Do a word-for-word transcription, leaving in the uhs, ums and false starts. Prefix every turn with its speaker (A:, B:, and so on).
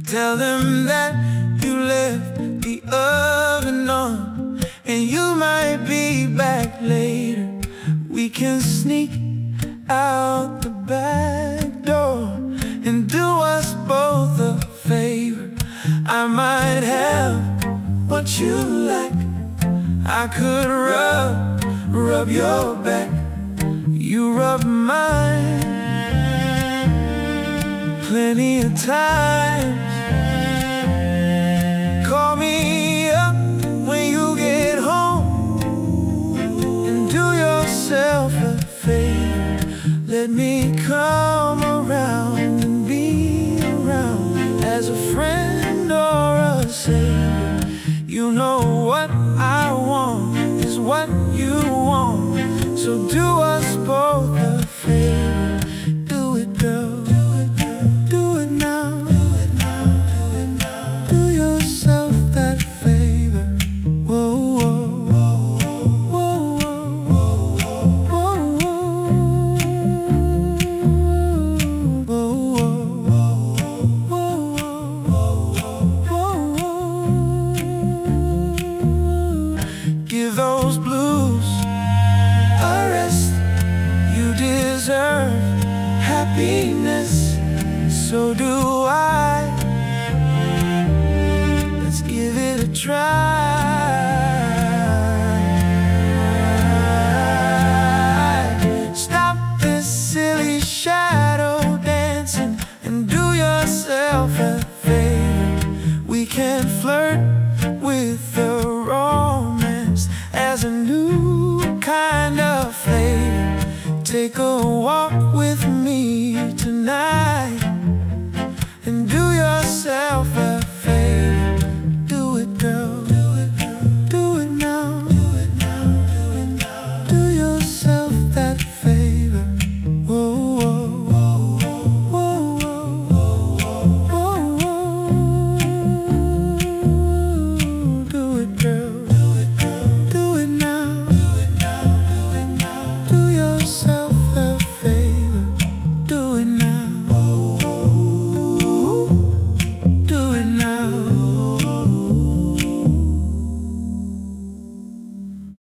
A: Tell them that you left the oven on, and you might be back later. We can sneak out the back door and do us both a favor. I might have what you like. I could rub, rub your back, you rub mine. Plenty of times. Call me up when you get home and do yourself a favor. Let me come around and be around as a friend or a savior. You know what I want is what you want, so do us both